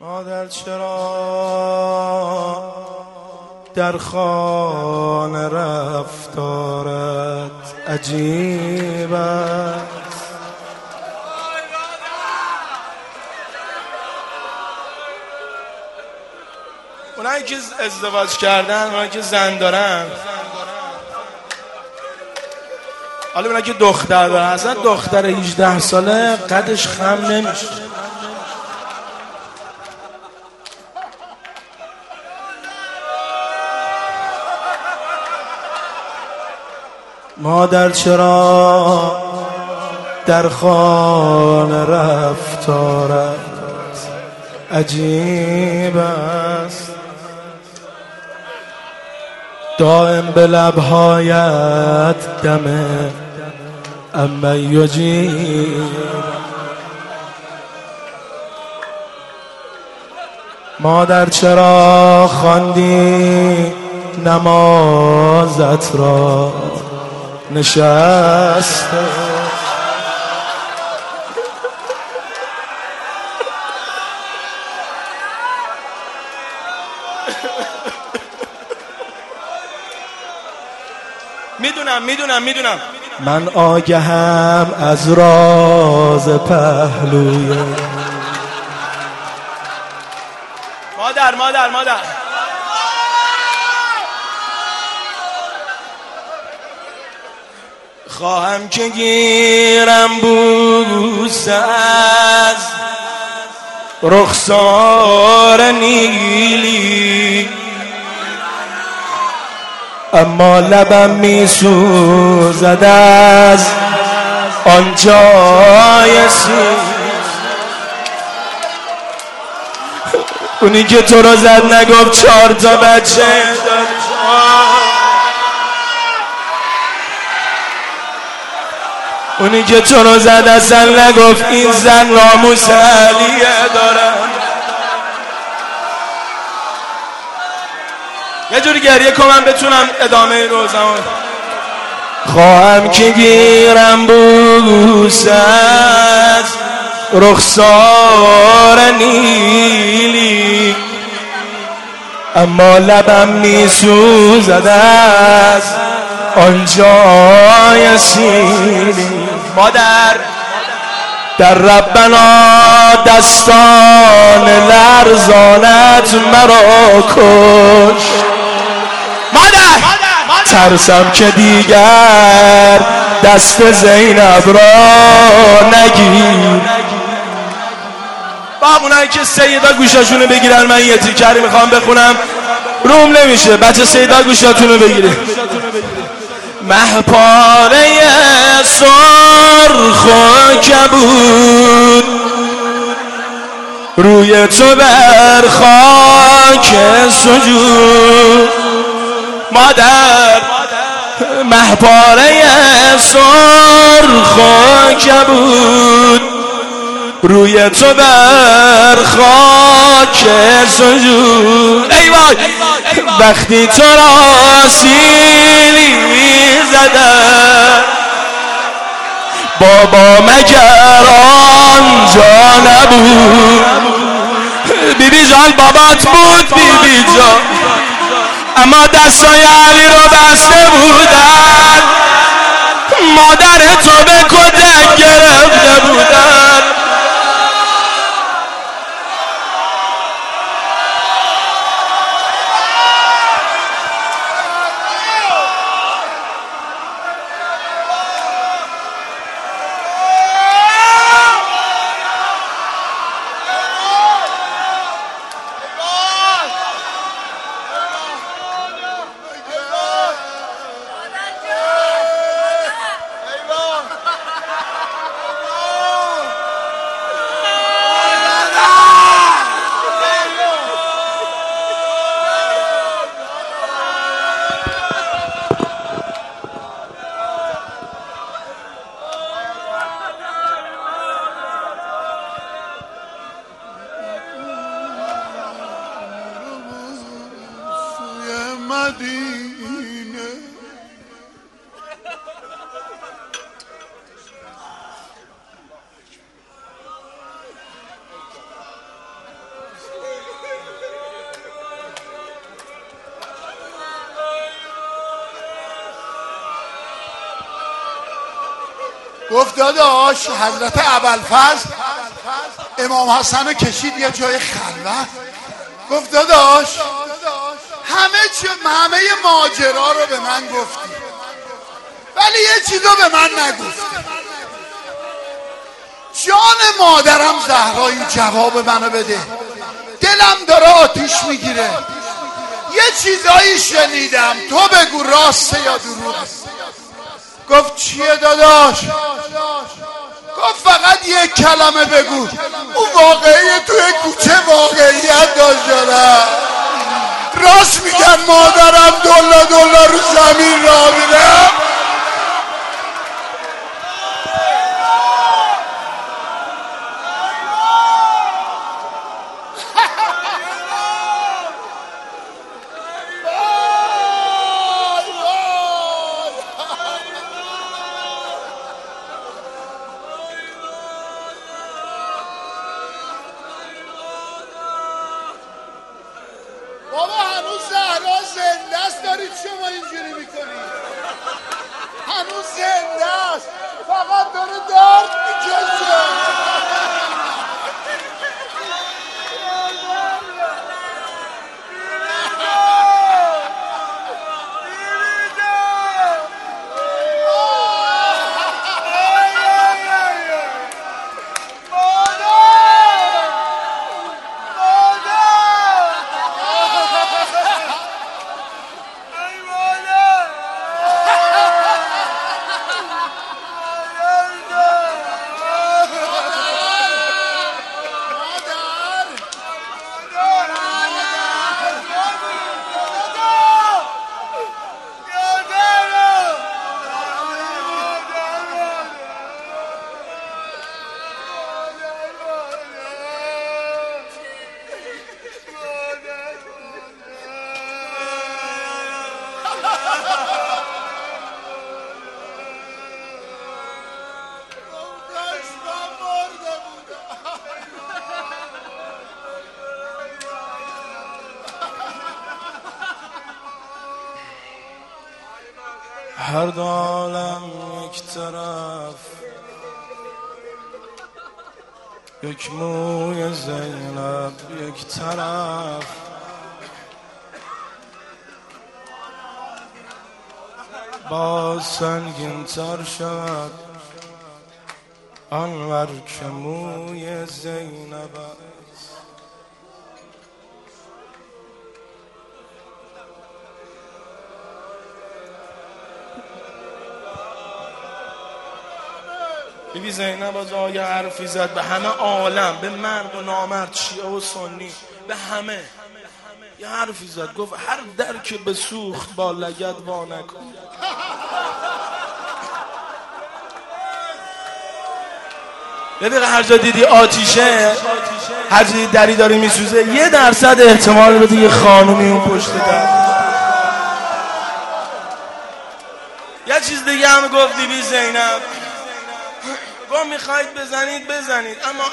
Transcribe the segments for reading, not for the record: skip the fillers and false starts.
مادر چرا در خانه رفتارت عجیب است؟ اونایی که ازدواج کردن، اونایی که زن دارن، حالا اونایی که دختر دارن، اصلا دختر 18 ساله قدش خم نمیشه. مادر چرا در خانه رفتارت عجیب است؟ دائم به لبهایت دمه اما یجیب. مادر چرا خواندی نمازت را نشسته؟ میدونم من آگهم از راز پهلوی مادر خواهم که گیرم بوس از رخسار نیلی، اما لبم می سوزد از آن جای اونی که تو رو زد نگفت 4 تا بچه دار. اونی که تو رو زد اصلا نگفت این زن ناموس علیه دارم. یه جوری گریه کنم بتونم ادامه روزم. خواهم که گیرم بوس از رخسار نیلی، اما لبم می سوزد از آن جای سیلی. مادر در ربنا دستان لرزانت مرا کش. مادر ترسم که دیگر دست زینب را نگیر. با اونایی که سیدا گوشاشونو بگیرن، من یه تیکری میخوام بخونم، روم نمیشه. بچه سیدا گوشاتونو بگیره. مهپاره سرخ و کبود روی تو بر خاک سجود. مادر مهپاره سرخ و کبود روی تو بر خاک سجود. ای وای وقتی تو را سیلی زدن، بابا مگر آنجا نبود؟ بیبی جان بابات بود بیبی جان، اما دستای علی رو بسته بودن، مادر تو به کتک گرفته بودن. مدینه گفت داداش حضرت ابوالفضل امام حسن رو کشید یه جای خلوت. گفت داداش همه ماجرا رو به من گفتی ولی یه چیزو به من نگفتی. جان مادرم زهرایی جواب منو بده، دلم داره آتیش میگیره. یه چیزایی شنیدم، تو بگو راسته یا دروغه. گفت چیه داداش؟ گفت فقط یک کلمه بگو. اون واقعیه توی کوچه واقعیت داشت. راست میگن مادرم دلا رو زمین را میره. بابا هنوز زهرا زنده است، دارید شما اینجوری میکنید. هنوز زنده است، فقط داره درد میکشه. هر دو عالم یک طرف، یک موی زینب یک طرف. باز سنگین تر شد آنور که موی زینب است. بیبی زینب از آیه حرفی زد به همه عالم، به مرد و نامرد، شیعه و سنی، به همه یه حرفی زد. گفت هر در که بسوخت با لگد وا نکن. ببین هر جا دیدی آتیشه، هر جا دری داره میسوزه، 1% احتمال بده یه خانومی اون پشت در. یه چیز دیگه هم گفت بیبی زینب، گفت میخواید بزنید بزنید، اما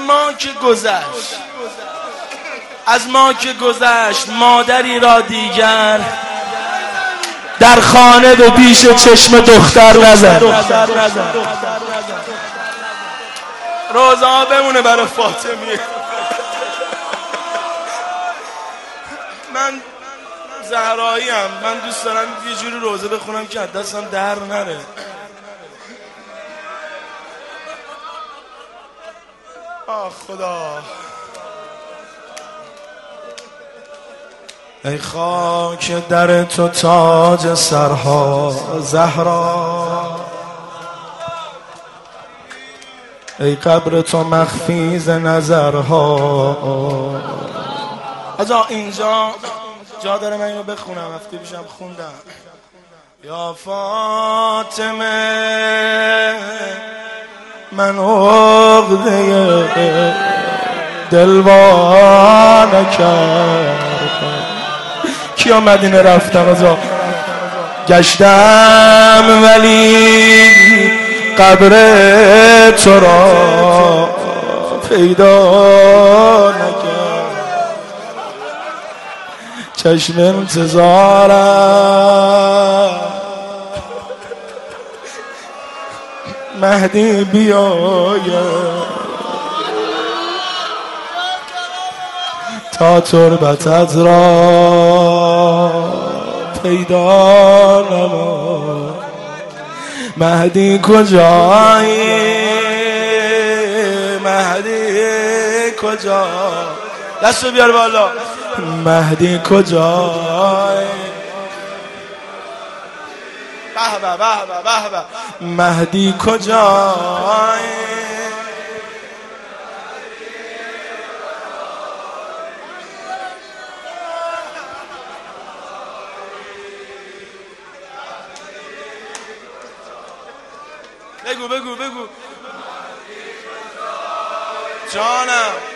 از ما که گذشت مادری را دیگر در خانه به پیش چشم دختر نزن. روزه ها بمونه برای فاطمیه. من زهرایی ام، من دوست دارم یه جوری روزه بخونم که دستم در نره. آه خدا، ای خاک در تو تاج سرها زهرا، ای قبر تو مخفی ز نظرها. آجا اینجا جا داره من اینو بخونم، هفته پیشم خوندم. یا فاطمه من عقده دلوانه کرد. کیا مدینه رفتم آجا گشتم ولی قبر تو را پیدا نکرد. چشم انتظارم مهدی بیاید تا تربتت را پیدا نما. مهدی کجایی مهدی کجا؟ دستو بیار بالا. مهدی کجایی؟ به به به به به. مهدی کجایی؟ بگو بگو بگو جانم.